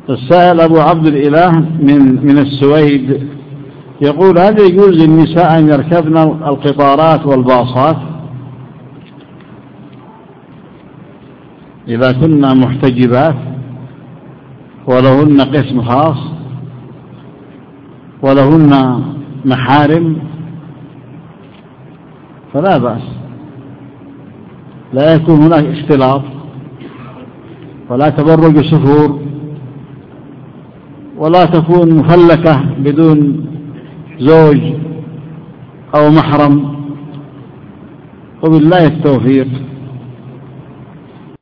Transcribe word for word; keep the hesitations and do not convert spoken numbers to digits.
السائل أبو عبد الإله من من السويد يقول: هل يجوز للنساء أن يركبن القطارات والباصات إذا كنا محتجبات ولهن قسم خاص ولهن محارم؟ فلا بأس، لا يكون هناك اختلاط ولا تبرج سفور ولا تكون مفلكة بدون زوج أو محرم، وبالله التوفيق.